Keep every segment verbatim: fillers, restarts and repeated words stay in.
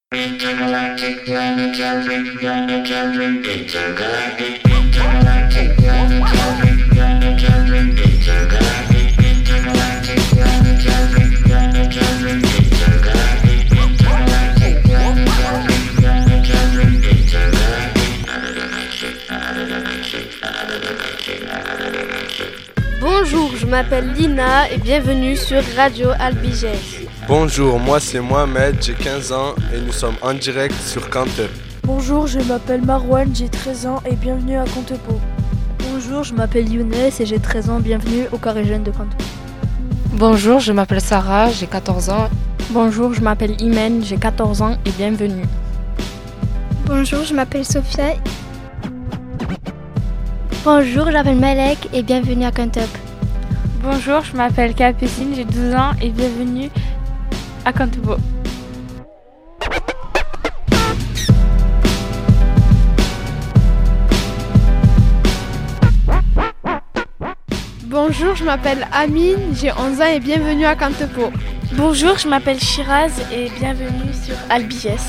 Bonjour, je m'appelle Lina et bienvenue sur Radio Albigès. Bonjour, moi c'est Mohamed, j'ai quinze ans et nous sommes en direct sur Cantep. Bonjour, je m'appelle Marwan, j'ai treize ans et bienvenue à Cantepo. Bonjour, je m'appelle Younes et j'ai treize ans, bienvenue au Carré Jeune de Cantepo. Bonjour, je m'appelle Sarah, j'ai quatorze ans. Bonjour, je m'appelle Imen, j'ai quatorze ans et bienvenue. Bonjour, je m'appelle Sophia. Bonjour, je m'appelle Malek et bienvenue à Cantep. Bonjour, je m'appelle Capucine, j'ai douze ans et bienvenue à Cantepo. Bonjour, je m'appelle Amine, j'ai onze ans et bienvenue à Cantepo. Bonjour, je m'appelle Shiraz et bienvenue sur Albigès.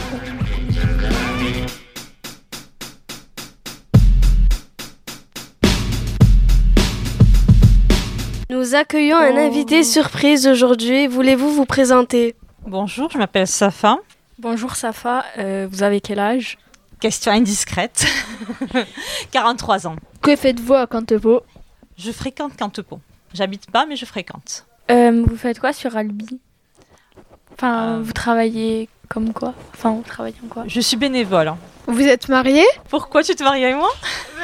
Nous accueillons un invité surprise aujourd'hui. Voulez-vous vous présenter ? Bonjour, je m'appelle Safa. Bonjour Safa, euh, vous avez quel âge ? Question indiscrète. quarante-trois ans. Que faites-vous à Cantepo ? Je fréquente Cantepo. J'habite pas, mais je fréquente. Euh, vous faites quoi sur Albi ? Enfin, euh... vous travaillez comme quoi ? Enfin, vous travaillez en quoi ? Je suis bénévole. Vous êtes mariée ? Pourquoi tu te maries avec moi ?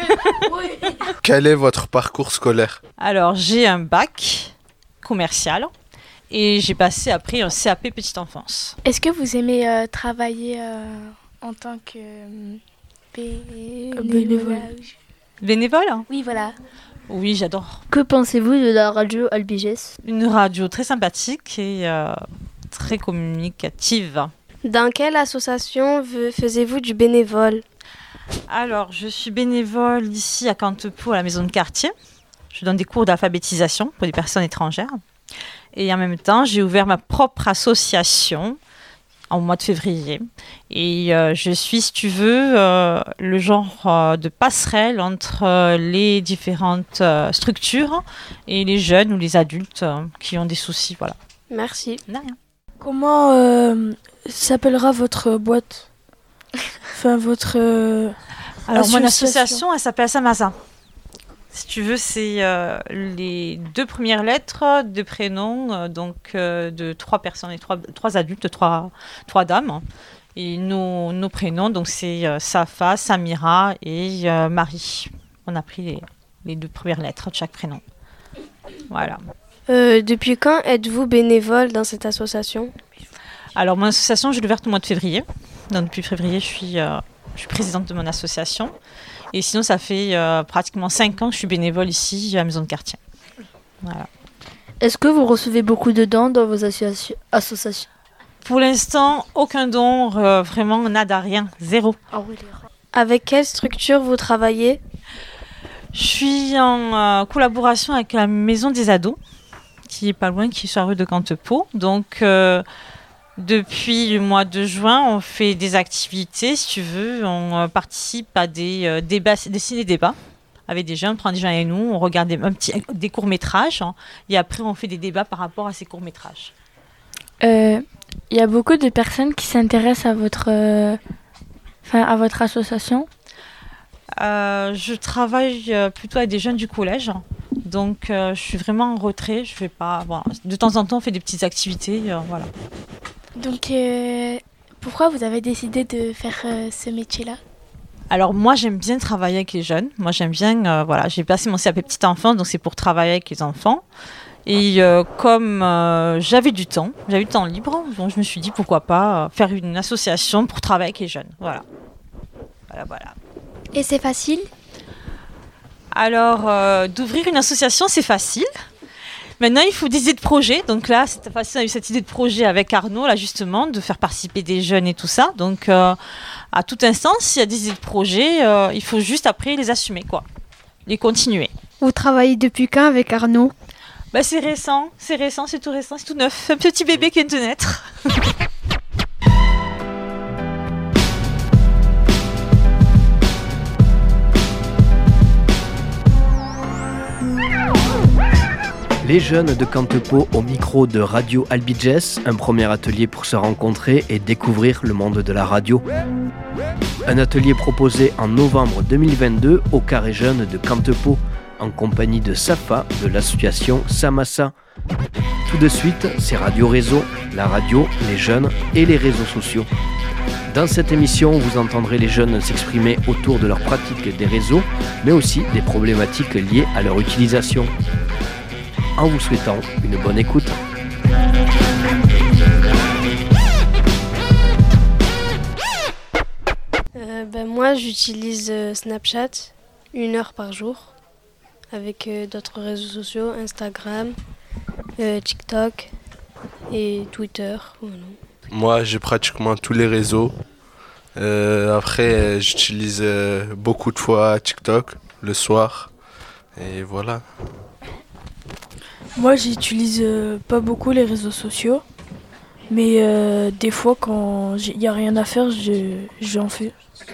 Quel est votre parcours scolaire ? Alors, j'ai un bac commercial et j'ai passé après un C A P petite enfance. Est-ce que vous aimez euh, travailler euh, en tant que euh, bénévole Bénévole. Bénévole ? Oui, voilà. Oui, j'adore. Que pensez-vous de la radio Albigès ? Une radio très sympathique et euh, très communicative. Dans quelle association faisiez-vous du bénévole ? Alors, je suis bénévole ici à Cantepo, à la maison de quartier. Je donne des cours d'alphabétisation pour les personnes étrangères. Et en même temps, j'ai ouvert ma propre association en mois de février. Et euh, je suis, si tu veux, euh, le genre euh, de passerelle entre euh, les différentes euh, structures et les jeunes ou les adultes euh, qui ont des soucis. Voilà. Merci. De rien. Comment euh, s'appellera votre boîte ? Enfin, votre euh, Alors, association. mon association, elle s'appelle Samasa. Si tu veux, c'est euh, les deux premières lettres de prénoms, euh, donc euh, de trois personnes, et trois, trois adultes, trois, trois dames. Et nos, nos prénoms, donc c'est euh, Safa, Samira et euh, Marie. On a pris les, les deux premières lettres de chaque prénom. Voilà. Euh, depuis quand êtes-vous bénévole dans cette association ? Alors, mon association, je l'ai ouverte au mois de février. Donc, depuis février, je suis, euh, je suis présidente de mon association. Et sinon, ça fait euh, pratiquement cinq ans que je suis bénévole ici à la maison de quartier. Voilà. Est-ce que vous recevez beaucoup de dons dans vos associa- associations ? Pour l'instant, aucun don, euh, vraiment nada, rien, zéro. Ah oui, Avec quelle structure vous travaillez ? Je suis en euh, collaboration avec la maison des ados, qui est pas loin, qui est sur la rue de Cantepo. Donc, euh, depuis le mois de juin, on fait des activités, si tu veux. On euh, participe à des euh, débats, des ciné-débats avec des jeunes. On prend des gens avec nous, on regarde des, un petit, des courts-métrages. Hein, et après, on fait des débats par rapport à ces courts-métrages. Il euh, y a beaucoup de personnes qui s'intéressent à votre, euh, à votre association. Euh, je travaille euh, plutôt avec des jeunes du collège. Donc, euh, je suis vraiment en retrait. Je fais pas, voilà. De temps en temps, on fait des petites activités. Euh, voilà. Donc, euh, pourquoi vous avez décidé de faire euh, ce métier-là ? Alors, moi, j'aime bien travailler avec les jeunes. Moi, j'aime bien, euh, voilà, j'ai passé mon C A P petite enfance, donc c'est pour travailler avec les enfants. Et euh, comme euh, j'avais du temps, j'avais du temps libre, donc je me suis dit, pourquoi pas euh, faire une association pour travailler avec les jeunes. Voilà. Voilà, voilà. Et c'est facile ? Alors, euh, d'ouvrir une association, c'est facile. Maintenant, il faut des idées de projet. Donc là, c'était facile, on a eu cette idée de projet avec Arnaud, là, justement, de faire participer des jeunes et tout ça. Donc, euh, à tout instant, s'il y a des idées de projet, euh, il faut juste après les assumer, quoi. Les continuer. Vous travaillez depuis quand avec Arnaud ? Bah, c'est récent, c'est récent, c'est tout récent, c'est tout neuf. Un petit bébé qui vient de naître. Les jeunes de Cantepo au micro de Radio Albigès, un premier atelier pour se rencontrer et découvrir le monde de la radio. Un atelier proposé en novembre deux mille vingt-deux au Carré Jeune de Cantepo, en compagnie de Safa de l'association Samassa. Tout de suite, c'est Radio Réseau, la radio, les jeunes et les réseaux sociaux. Dans cette émission, vous entendrez les jeunes s'exprimer autour de leur pratique des réseaux, mais aussi des problématiques liées à leur utilisation. En vous souhaitant une bonne écoute. Euh, ben moi, j'utilise euh, Snapchat une heure par jour avec euh, d'autres réseaux sociaux, Instagram, euh, TikTok et Twitter. Voilà. Moi, j'ai pratiquement tous les réseaux. Euh, après, euh, j'utilise euh, beaucoup de fois TikTok le soir. Et voilà. Moi, j'utilise euh, pas beaucoup les réseaux sociaux. Mais euh, des fois, quand il n'y a rien à faire, je, j'en fais.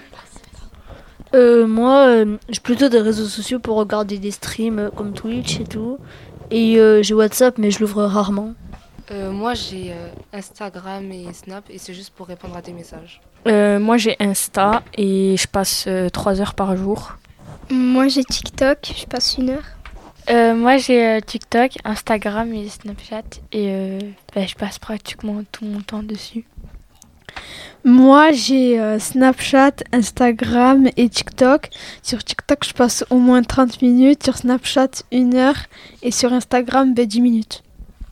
Euh, moi, euh, j'ai plutôt des réseaux sociaux pour regarder des streams euh, comme Twitch et tout. Et euh, j'ai WhatsApp, mais je l'ouvre rarement. Euh, moi, j'ai euh, Instagram et Snap et c'est juste pour répondre à des messages. Euh, moi, j'ai Insta et je passe euh, trois heures par jour. Moi, j'ai TikTok, je passe une heure. Euh, moi, j'ai euh, TikTok, Instagram et Snapchat et euh, bah, je passe pratiquement tout mon temps dessus. Moi, j'ai euh, Snapchat, Instagram et TikTok. Sur TikTok, je passe au moins trente minutes. Sur Snapchat, une heure. Et sur Instagram, ben, dix minutes.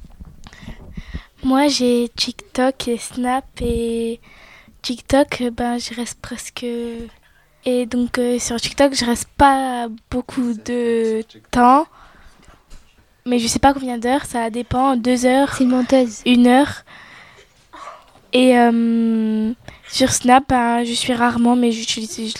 Moi, j'ai TikTok et Snap et TikTok, ben, je reste presque... Et donc, euh, sur TikTok, je reste pas beaucoup de temps. Mais je sais pas combien d'heures, ça dépend. Deux heures, C'est une menteuse. une heure. Et euh, sur Snap, ben, je suis rarement, mais j'utilise...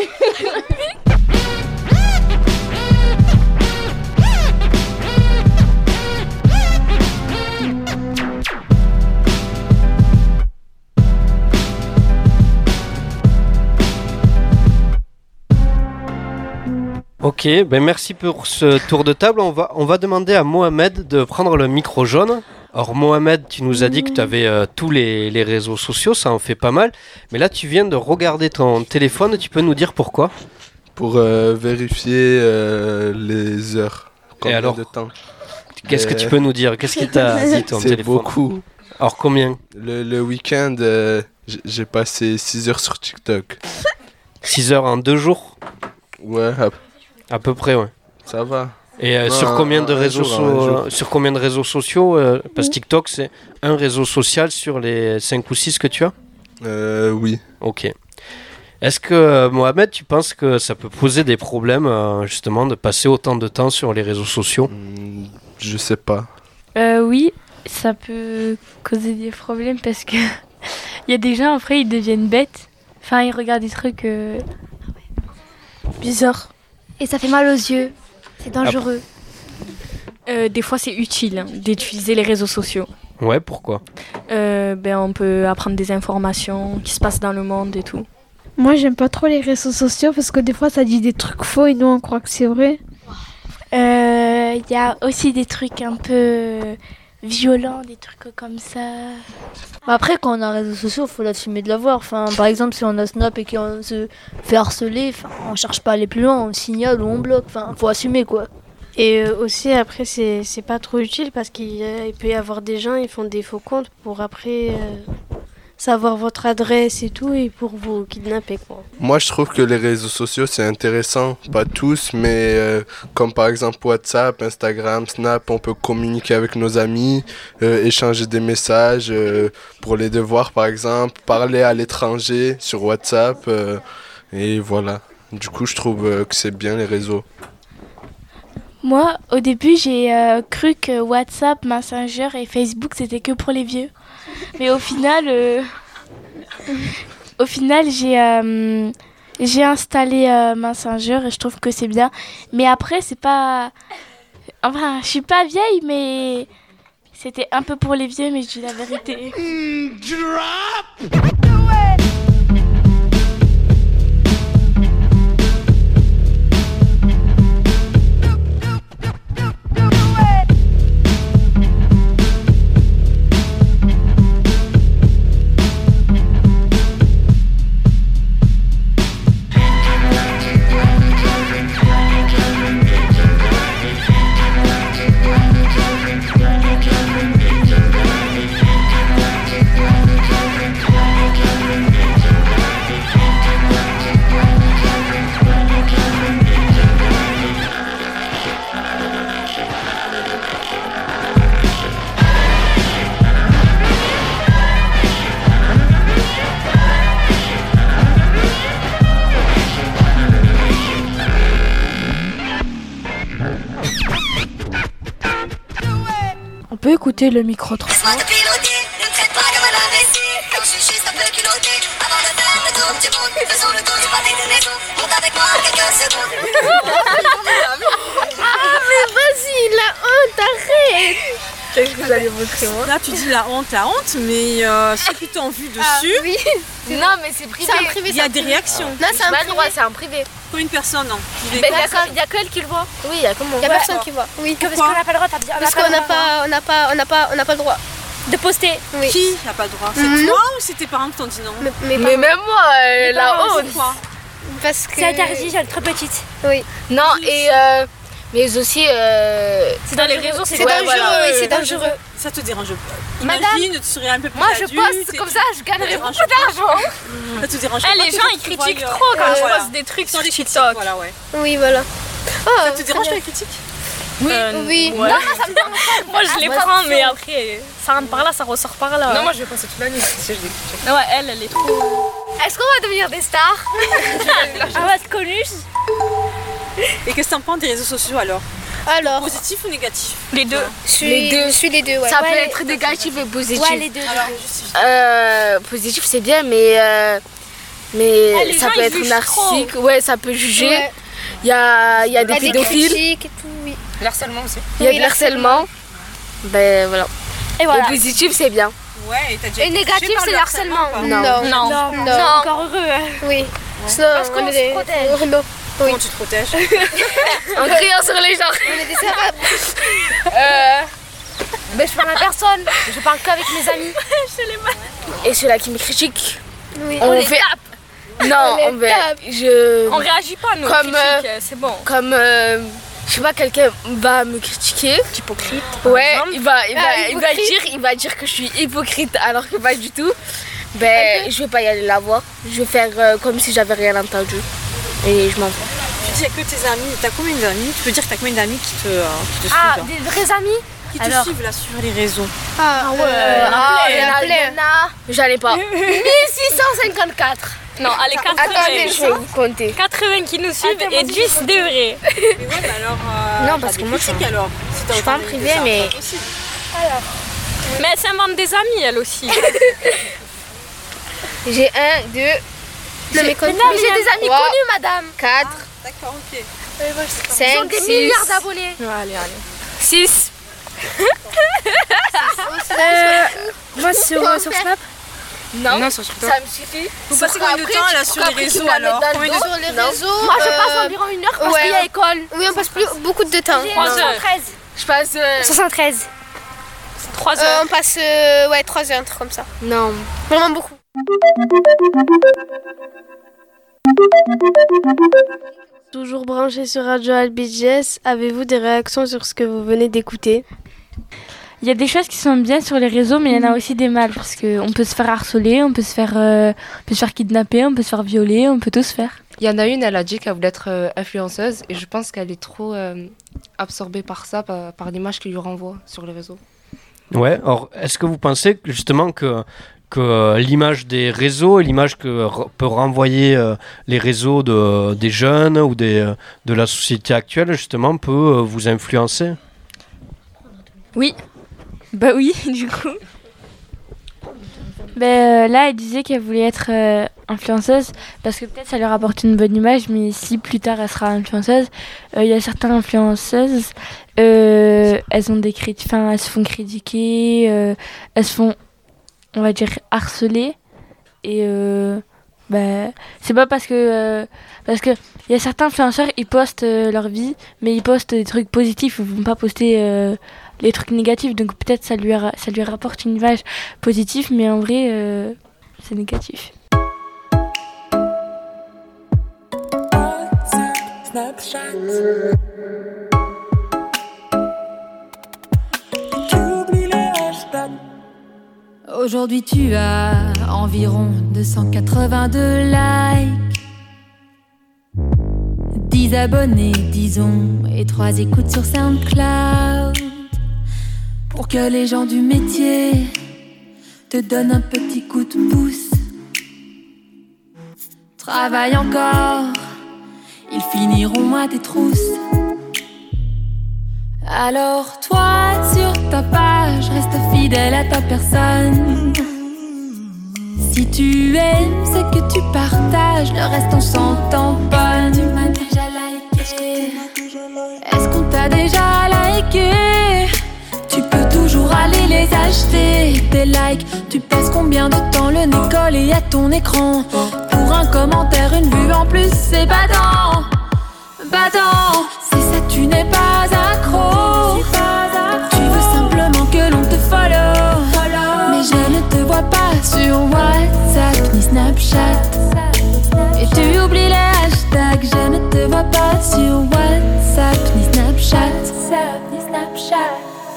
Ok, ben merci pour ce tour de table. On va, on va demander à Mohamed de prendre le micro jaune. Alors Mohamed, tu nous as dit que tu avais euh, tous les, les réseaux sociaux, ça en fait pas mal. Mais là, tu viens de regarder ton téléphone, tu peux nous dire pourquoi ? Pour euh, vérifier euh, les heures. Et alors, de temps. Qu'est-ce Et que tu peux nous dire ? Qu'est-ce qui t'a dit ton C'est téléphone ? beaucoup. Alors combien ? Le, le week-end, euh, j- j'ai passé six heures sur TikTok. six heures en deux jours ? Ouais, à, À peu près, ouais. ça va. Et euh, Non, sur, un- combien de un réseaux jour, so- un jour. euh, sur combien de réseaux sociaux euh, Parce que TikTok, c'est un réseau social sur les cinq ou six que tu as ? Euh, oui. Ok. Est-ce que, euh, Mohamed, tu penses que ça peut poser des problèmes, euh, justement, de passer autant de temps sur les réseaux sociaux ? Hmm, je sais pas. Euh, oui, ça peut causer des problèmes parce que il y a des gens, après, ils deviennent bêtes. Enfin, ils regardent des trucs... euh, Bizarre. Et ça fait mal aux yeux. C'est dangereux. Euh, des fois, c'est utile hein, d'utiliser les réseaux sociaux. Ouais, pourquoi ? Euh, ben, on peut apprendre des informations qui se passent dans le monde et tout. Moi, j'aime pas trop les réseaux sociaux parce que des fois, ça dit des trucs faux et nous, on croit que c'est vrai. Euh, Il y a aussi des trucs un peu violents, des trucs comme ça. Bah après, quand on a réseaux sociaux, il faut l'assumer de l'avoir. Enfin, par exemple, si on a Snap et qu'on se fait harceler, enfin, on cherche pas à aller plus loin, on signale ou on bloque. Enfin, faut assumer quoi. Et euh, aussi, après, c'est, c'est pas trop utile parce qu'il euh, il peut y avoir des gens, ils font des faux comptes pour après euh, savoir votre adresse et tout et pour vous kidnapper, quoi. Moi, je trouve que les réseaux sociaux, c'est intéressant. Pas tous, mais euh, comme par exemple WhatsApp, Instagram, Snap, on peut communiquer avec nos amis, euh, échanger des messages euh, pour les devoirs, par exemple, parler à l'étranger sur WhatsApp. euh, et voilà. Du coup, je trouve euh, que c'est bien les réseaux. Moi, au début, j'ai euh, cru que WhatsApp, Messenger et Facebook, c'était que pour les vieux. Mais au final, euh, au final, j'ai euh, j'ai installé euh, Messenger et je trouve que c'est bien. Mais après, c'est pas... Enfin, je suis pas vieille, mais c'était un peu pour les vieux, mais je dis la vérité. Drop! peut écouter le micro-trottoir. Ah mais vas-y, la honte, arrête. Qu'est-ce que vous allez montrer moi? Là tu dis la honte, la honte, mais euh, ceux qui t'ont vu dessus... Ah, oui. Non mais c'est privé. C'est un privé. Il y a des réactions. Non, c'est un privé. Droit, c'est un privé. Pour une personne, non. Il ben, y a qu'elle qui le voit. Oui, il y a comment? Il y a personne qui voit. Oui. Que parce qu'on n'a pas le droit, t'as dit. Parce qu'on n'a pas, on n'a pas, on n'a pas, on n'a pas le droit de poster. Oui. Qui n'a pas le droit? C'est mmh. toi ou c'est tes parents qui t'ont dit non? Mais, mais, mais même moi, euh, la honte. Parce que c'est interdit, elle est trop petite. Oui. Non et euh, mais aussi euh, c'est dans les réseaux, c'est, c'est ouais, dangereux. Voilà. Oui, c'est dangereux. Ça te dérange pas? Madame, imagine, tu serais un peu plus moi adulte, je poste comme ça, je gagnerais beaucoup d'argent. Ça te dérange pas? Les gens ils critiquent trop quand je poste des trucs sur TikTok. Voilà, ouais. Oui, voilà. Ça te dérange pas les critiques? Oui, euh, oui. Ouais. Non, non, ça me dérange pas. Moi, je les prends, mais après, ça rentre par là, ça ressort par là. Non, moi, je vais passer toute la nuit si je les critique. Ouais, elle, elle est trop... Est-ce qu'on va devenir des stars? On va être connus. Et qu'est-ce que t'en penses des réseaux sociaux alors? Alors, positif ou négatif? Les deux. Je suis les deux. Je suis les deux, ouais. Ça ouais, peut les... être négatif et positif. Ouais, les deux. Alors, euh, positif, c'est bien, mais... Euh, mais ah, ça peut être narcissique. Trop. Ouais, ça peut juger. Ouais. Il y a, y a des y a pédophiles. Des et tout, oui. L'harcèlement aussi. Il y a oui, de l'harcèlement. Ben voilà. Et voilà. Le positif, c'est bien. Ouais, et t'as déjà et négatif, c'est le harcèlement. Non. Non. Non. Non. non. non. Encore heureux. Hein. Oui. Ouais. Parce qu'on se protège. Oh, non. Oui. Comment tu te protèges? En criant sur les gens. On est des arabes. euh, ben, je parle à personne. Je parle qu'avec mes amis. Je les mal. Et ceux-là qui me critiquent, oui. on, on les fait... tape. Non, on, on tape. Je... On réagit pas, nous. Comme, euh, c'est bon. Comme, euh, je sais pas, quelqu'un va me critiquer. Hypocrite. Ouais, il va, il, va, ah, il, va dire, il va dire que je suis hypocrite alors que pas du tout. Ben, okay. Je vais pas y aller la voir. Je vais faire euh, comme si j'avais rien entendu. Et je m'en fous. Tu dis que tes amis, t'as combien d'amis? Tu peux dire que t'as combien d'amis qui te, euh, qui te ah, suivent? Ah, des vrais amis? Qui te alors. suivent là sur les réseaux? Ah, ah ouais, euh, ah, il y en a plein. J'en ai pas. mille six cent cinquante-quatre. Non, allez, quatre-vingts. Attendez, je vais vous compter. quatre-vingts qui nous suivent Attends, et dix des vrais. Mais ouais, bah alors. Euh, non, parce que moi, je alors. Si je suis pas en privé, mais. Alors. Mais elle s'invente des amis, elle aussi. J'ai un, deux. Non, mais, mais, mais j'ai des amis wow. connus, madame. Quatre. Ah, d'accord, ok. cinq, Ils ont des six. milliards d'abonnés. Ouais, allez, allez. six. euh, moi, sur, euh, sur Snap Non, non sur TikTok. Ça me suffit. Vous passez combien de temps là sur les réseaux alors? Sur les réseaux. Moi, je passe environ une heure parce ouais. qu'il y a école. Oui, on passe plus beaucoup de temps. soixante-treize. Je passe. Euh... soixante-treize. trois heures. Euh, on passe. Euh, ouais, trois heures, un truc comme ça. Non. Vraiment beaucoup. Toujours branché sur Radio Albigès, avez-vous des réactions sur ce que vous venez d'écouter? Il y a des choses qui sont bien sur les réseaux, mais il y en a aussi des mal, parce qu'on peut se faire harceler, on peut se faire, euh, on peut se faire kidnapper, on peut se faire violer, on peut tout se faire. Il y en a une, elle a dit qu'elle voulait être euh, influenceuse, et je pense qu'elle est trop euh, absorbée par ça, par, par l'image qu'il lui renvoie sur les réseaux. Ouais, alors est-ce que vous pensez justement que, que euh, l'image des réseaux, l'image que r- peut renvoyer euh, les réseaux de, des jeunes ou des, euh, de la société actuelle, justement, peut euh, vous influencer? Oui. Bah oui, du coup. Ben, euh, là, elle disait qu'elle voulait être euh, influenceuse parce que peut-être ça leur apporte une bonne image, mais si plus tard elle sera influenceuse, il euh, y a certaines influenceuses, euh, elles ont des critiques, enfin, elles se font critiquer, euh, elles se font, on va dire, harceler, et euh, ben, c'est pas parce que euh, parce que il y a certains influenceurs, ils postent euh, leur vie, mais ils postent des trucs positifs, ils vont pas poster euh, les trucs négatifs, donc peut-être ça lui, ra- ça lui rapporte une image positive, mais en vrai, euh, c'est négatif. Aujourd'hui tu as environ deux cent quatre-vingt-deux likes, dix abonnés disons, et trois écoutes sur SoundCloud. Pour que les gens du métier te donnent un petit coup de pouce. Travaille encore, ils finiront à tes trousses. Alors toi, sur ta page, reste fidèle à ta personne. Si tu aimes ce que tu partages, le reste on s'en tamponne. Tu m'as déjà liké. Est-ce qu'on t'a déjà liké? Tu peux toujours aller les acheter. Tes likes, tu passes combien de temps le nez collé à ton écran? Pour un commentaire, une vue en plus, c'est badant. Badant, c'est ça, tu n'es pas accro. Tu veux simplement que l'on te follow. Mais je ne te vois pas sur WhatsApp ni Snapchat. Et tu oublies les hashtags. Je ne te vois pas sur WhatsApp ni Snapchat. Ni Snapchat.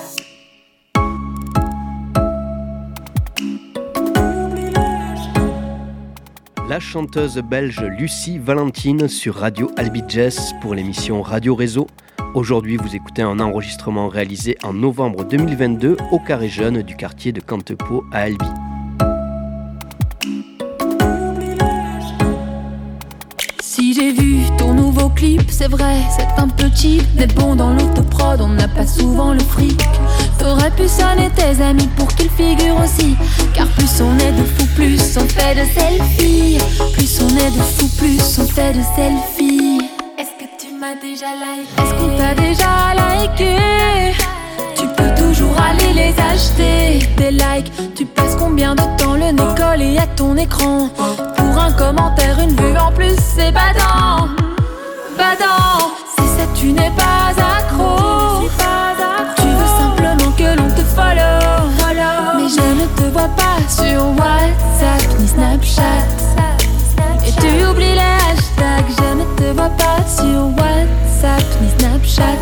La chanteuse belge Lucie Valentine sur Radio Albi Jazz pour l'émission Radio Réseau. Aujourd'hui, vous écoutez un enregistrement réalisé en novembre deux mille vingt-deux au Carré Jeune du quartier de Cantepeau à Albi. Si j'ai vu ton nouveau clip, c'est vrai, c'est un peu cheap. Mais bon, dans l'autoprod, on n'a pas souvent le fric. T'aurais pu sonner tes amis pour qu'ils figurent aussi. Car plus on est de fous, plus on fait de selfies. Plus on est de fous, plus on fait de selfies. Est-ce que tu m'as déjà liké? Est-ce qu'on t'a déjà liké? Tu peux toujours aller les acheter. Tes likes, tu passes combien de temps le nez collé à ton écran? Pour un commentaire, une vue en plus, c'est badant. Badant, c'est ça, tu n'es pas accro. Tu veux simplement que l'on te follow. Mais je ne te vois pas sur WhatsApp ni Snapchat. Et tu oublies les hashtags. Je ne te vois pas sur WhatsApp ni Snapchat.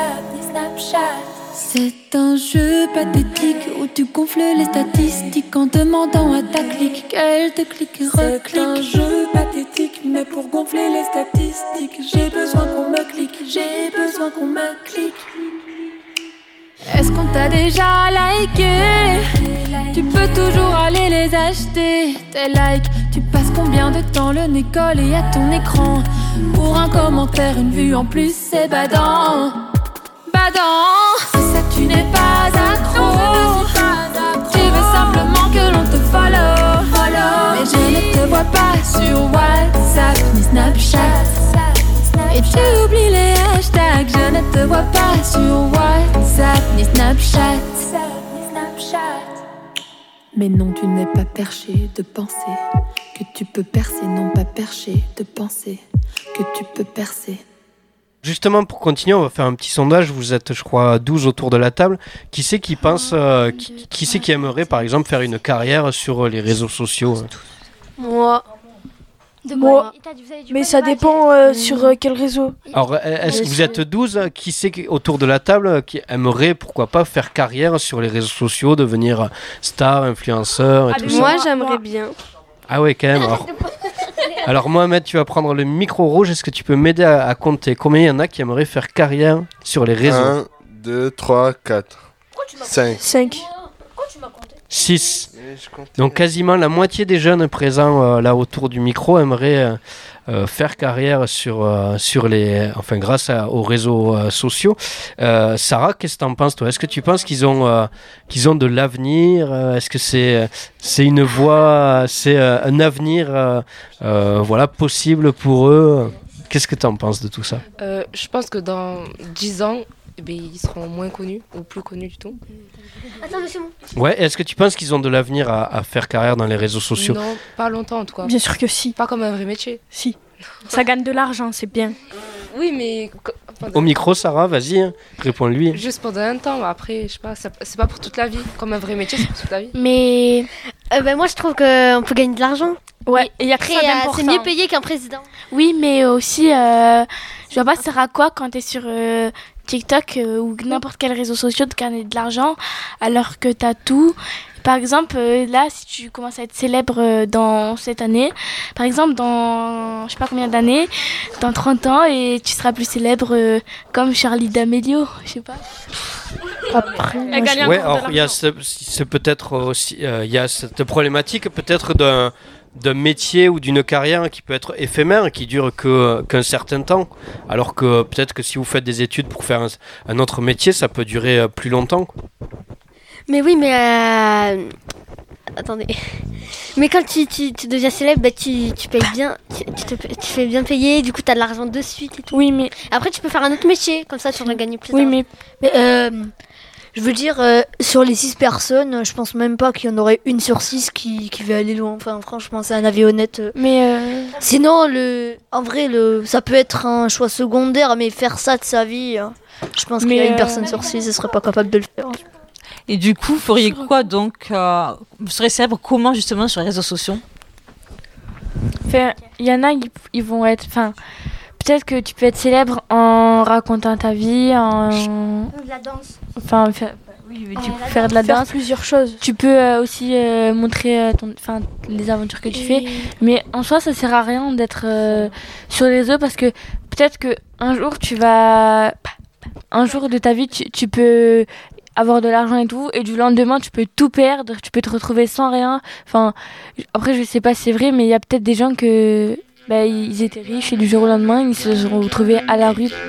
C'est un jeu pathétique où tu gonfles les statistiques en demandant à ta clique qu'elle te clique et reclique. C'est un jeu pathétique, mais pour gonfler les statistiques, j'ai besoin qu'on me clique, j'ai besoin qu'on me clique. Est-ce qu'on t'a déjà liké? Tu peux toujours aller les acheter. Tes likes, tu passes combien de temps le nez collé à ton écran? Pour un commentaire, une vue en plus, c'est badant. Badant, c'est ça, tu n'es pas accro. Tu veux simplement que l'on te follow. Mais je ne te vois pas sur WhatsApp ni Snapchat. Et tu oublies les hashtags. Je ne te vois pas sur WhatsApp ni Snapchat. Mais non, tu n'es pas perché de penser que tu peux percer. Non, pas perché de penser que tu peux percer. Justement, pour continuer, on va faire un petit sondage. Vous êtes, je crois, douze autour de la table. Qui c'est qui pense, euh, qui, qui c'est qui aimerait, par exemple, faire une carrière sur les réseaux sociaux? Moi. Moi. Mais ça dépend euh, sur euh, quel réseau. Alors, est-ce que vous êtes douze? Qui c'est qui, autour de la table qui aimerait, pourquoi pas, faire carrière sur les réseaux sociaux, devenir star, influenceur et ah, tout ça? Moi, j'aimerais bien. Ah ouais, quand même. Alors, alors Mohamed, tu vas prendre le micro rouge. Est-ce que tu peux m'aider à, à compter combien il y en a qui aimeraient faire carrière sur les réseaux? un, deux, trois, quatre, cinq. cinq. six. Donc quasiment la moitié des jeunes présents euh, là autour du micro aimeraient euh, euh, faire carrière sur, euh, sur les, enfin grâce à, aux réseaux euh, sociaux. Euh, Sarah, qu'est-ce que tu en penses toi? Est-ce que tu penses qu'ils ont, euh, qu'ils ont de l'avenir? Est-ce que c'est, c'est une voie, c'est euh, un avenir euh, euh, voilà, possible pour eux? Qu'est-ce que tu en penses de tout ça? euh, Je pense que dans dix ans, eh bien, ils seront moins connus ou plus connus du tout. Attends, monsieur. Ouais, est-ce que tu penses qu'ils ont de l'avenir à, à faire carrière dans les réseaux sociaux? Non, pas longtemps en tout cas. Bien sûr que si. Pas comme un vrai métier. Si. Ça gagne de l'argent, c'est bien. Oui, mais... Au micro, Sarah, vas-y, hein, réponds-lui. Juste pendant un temps, après, je sais pas, c'est pas pour toute la vie. Comme un vrai métier, c'est pour toute la vie. Mais euh, bah, moi, je trouve qu'on peut gagner de l'argent. Ouais, et il y a Après, que ça euh, d'important. c'est mieux payé qu'un président. Oui, mais aussi, euh, je vois pas ça sert à quoi quand t'es sur euh, TikTok euh, ou n'importe quel réseau social de gagner de l'argent alors que t'as tout. Par exemple, euh, là, si tu commences à être célèbre euh, dans cette année, par exemple, dans je sais pas combien d'années, dans trente ans, et tu seras plus célèbre euh, comme Charli D'Amelio, je sais pas. Après, Elle gagne ouais, encore de alors il y a l'argent. ce, c'est peut-être aussi, il euh, y a cette problématique peut-être d'un d'un métier ou d'une carrière qui peut être éphémère, qui dure que, qu'un certain temps. Alors que peut-être que si vous faites des études pour faire un, un autre métier, ça peut durer euh, plus longtemps. Mais oui, mais... Euh... Attendez. Mais quand tu, tu, tu deviens célèbre, bah, tu, tu payes bien, tu, tu, te, tu fais bien payer, du coup tu as de l'argent de suite et tout. Oui, mais... Après tu peux faire un autre métier, comme ça tu aurais gagné plus Oui, d'argent. mais... Mais euh, je veux dire, euh, sur les six personnes, je pense même pas qu'il y en aurait une sur six qui, qui va aller loin. Enfin, franchement, c'est un avis honnête. Mais euh... Sinon, le, en vrai, le, ça peut être un choix secondaire, mais faire ça de sa vie, hein, je pense qu'il y a une euh... personne sur six, elle serait pas capable de le faire. Et du coup, vous feriez quoi donc euh, vous serez célèbre comment justement sur les réseaux sociaux? Enfin, il y en a, ils, ils vont être... Enfin, peut-être que tu peux être célèbre en racontant ta vie, en... De la danse. Enfin, faire, oui, tu Euh, peux la faire de la danse. danse. Plusieurs choses. Tu peux euh, aussi euh, montrer euh, ton, enfin, les aventures que tu Et- fais. Mais en soi, ça sert à rien d'être euh, sur les réseaux parce que peut-être que un jour, tu vas... Un jour de ta vie, tu, tu peux... avoir de l'argent et tout, et du lendemain tu peux tout perdre, tu peux te retrouver sans rien. Enfin, après je sais pas si c'est vrai, mais il y a peut-être des gens que bah, ils étaient riches et du jour au lendemain ils se sont retrouvés à la rue.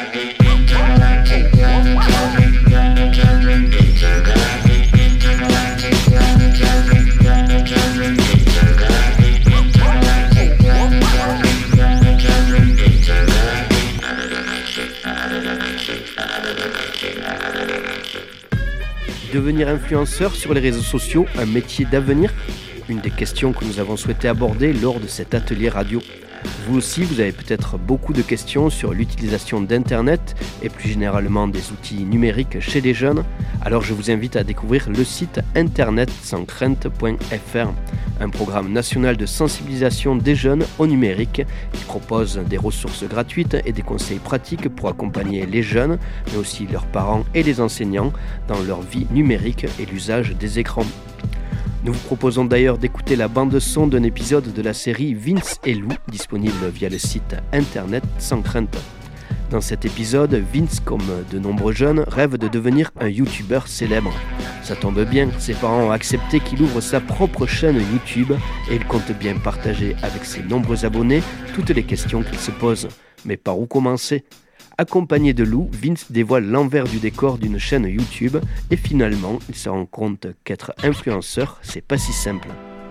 Devenir influenceur sur les réseaux sociaux, un métier d'avenir? Une des questions que nous avons souhaité aborder lors de cet atelier radio. Vous aussi, vous avez peut-être beaucoup de questions sur l'utilisation d'Internet et plus généralement des outils numériques chez les jeunes. Alors je vous invite à découvrir le site internet sans crainte point f r, un programme national de sensibilisation des jeunes au numérique qui propose des ressources gratuites et des conseils pratiques pour accompagner les jeunes, mais aussi leurs parents et les enseignants dans leur vie numérique et l'usage des écrans. Nous vous proposons d'ailleurs d'écouter la bande-son d'un épisode de la série Vince et Lou, disponible via le site internet sans crainte. Dans cet épisode, Vince, comme de nombreux jeunes, rêve de devenir un youtubeur célèbre. Ça tombe bien, ses parents ont accepté qu'il ouvre sa propre chaîne YouTube et il compte bien partager avec ses nombreux abonnés toutes les questions qu'il se pose. Mais par où commencer ? Accompagné de Lou, Vince dévoile l'envers du décor d'une chaîne YouTube et finalement, il se rend compte qu'être influenceur, c'est pas si simple.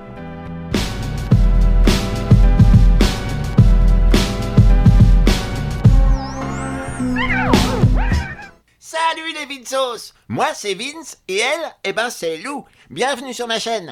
Salut les Vinceos! Moi c'est Vince et elle, eh ben c'est Lou. Bienvenue sur ma chaîne.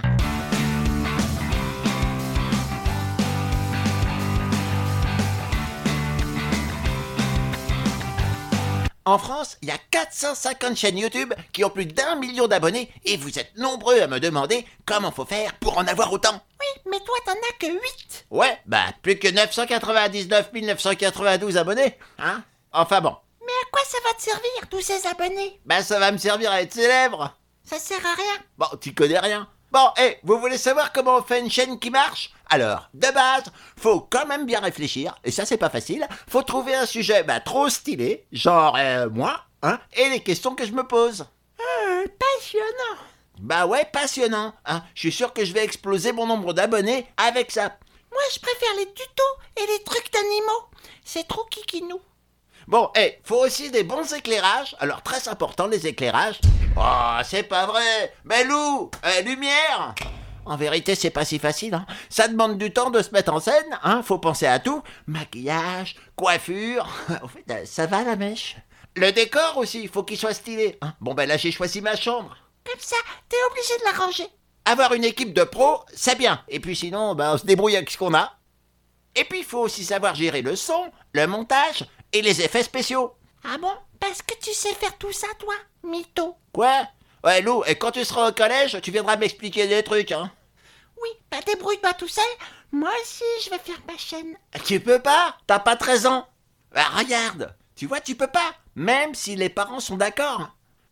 En France, il y a quatre cent cinquante chaînes YouTube qui ont plus d'un million d'abonnés et vous êtes nombreux à me demander comment faut faire pour en avoir autant. Oui, mais toi t'en as que huit. Ouais, bah plus que neuf cent quatre-vingt-dix-neuf mille neuf cent quatre-vingt-douze abonnés, hein? Enfin bon. Mais à quoi ça va te servir, tous ces abonnés? Bah ça va me servir à être célèbre. Ça sert à rien. Bon, tu connais rien. Bon, hé, hey, vous voulez savoir comment on fait une chaîne qui marche? Alors, de base, faut quand même bien réfléchir, et ça c'est pas facile. Faut trouver un sujet bah, trop stylé, genre euh, moi, hein, et les questions que je me pose. Euh, passionnant. Bah ouais, passionnant, hein. Je suis sûr que je vais exploser mon nombre d'abonnés avec ça. Moi je préfère les tutos et les trucs d'animaux. C'est trop kikinou. Bon, hé, hey, faut aussi des bons éclairages. Alors, très important, les éclairages. Oh, c'est pas vrai. Mais Lou, euh, lumière. En vérité, c'est pas si facile, hein. Ça demande du temps de se mettre en scène, hein. Faut penser à tout. Maquillage, coiffure. En fait, ça va la mèche. Le décor aussi, faut qu'il soit stylé, hein. Bon, ben là, j'ai choisi ma chambre. Comme ça, t'es obligé de la ranger. Avoir une équipe de pros, c'est bien. Et puis sinon, ben, on se débrouille avec ce qu'on a. Et puis, il faut aussi savoir gérer le son, le montage et les effets spéciaux. Ah bon? Parce que tu sais faire tout ça, toi, mytho. Quoi? Ouais, Lou, et quand tu seras au collège, tu viendras m'expliquer des trucs, hein. Oui, bah débrouille-toi tout seul. Moi aussi, je vais faire ma chaîne. Tu peux pas? T'as pas treize ans. Bah, regarde, tu vois, tu peux pas. Même si les parents sont d'accord.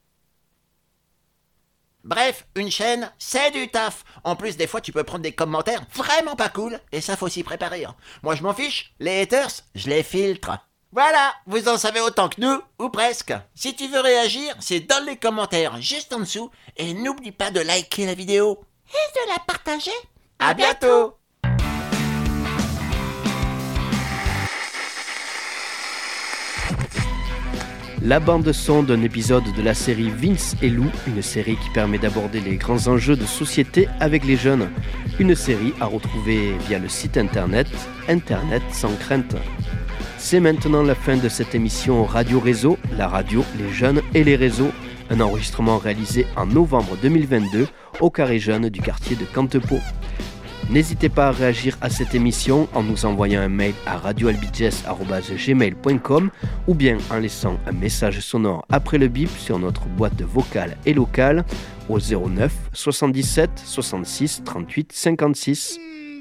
Bref, une chaîne, c'est du taf. En plus, des fois, tu peux prendre des commentaires vraiment pas cool, et ça, faut s'y préparer. Moi, je m'en fiche. Les haters, je les filtre. Voilà, vous en savez autant que nous, ou presque. Si tu veux réagir, c'est dans les commentaires, juste en dessous, et n'oublie pas de liker la vidéo. Et de la partager. À bientôt. La bande-son d'un épisode de la série Vince et Lou, une série qui permet d'aborder les grands enjeux de société avec les jeunes. Une série à retrouver via le site internet Internet sans crainte. C'est maintenant la fin de cette émission Radio Réseau, la radio, les jeunes et les réseaux. Un enregistrement réalisé en novembre deux mille vingt-deux au Carré Jeune du quartier de Cantepeau. N'hésitez pas à réagir à cette émission en nous envoyant un mail à radio albidges arobase gmail point com ou bien en laissant un message sonore après le bip sur notre boîte vocale et locale au zéro neuf soixante-dix-sept soixante-six trente-huit cinquante-six.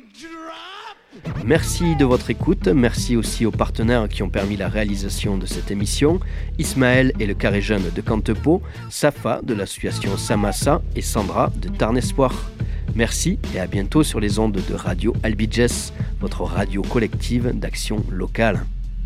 Merci de votre écoute, merci aussi aux partenaires qui ont permis la réalisation de cette émission, Ismaël et le Carré Jeune de Cantepeau, Safa de l'association Samassa et Sandra de Tarn Espoir. Merci et à bientôt sur les ondes de Radio Albidges, votre radio collective d'action locale.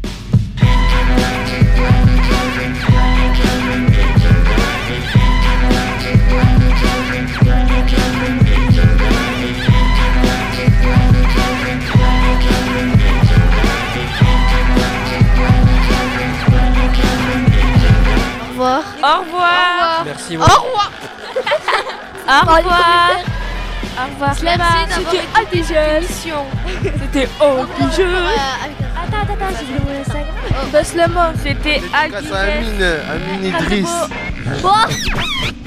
Au revoir. Au revoir. Merci Au revoir. Au revoir. Au revoir. C'était Albidges. C'était Albidges. Attends, attends, attends, j'ai oublié mon Instagram. Basse la main. C'était Grâce à Amine, Amine Idriss. Bon.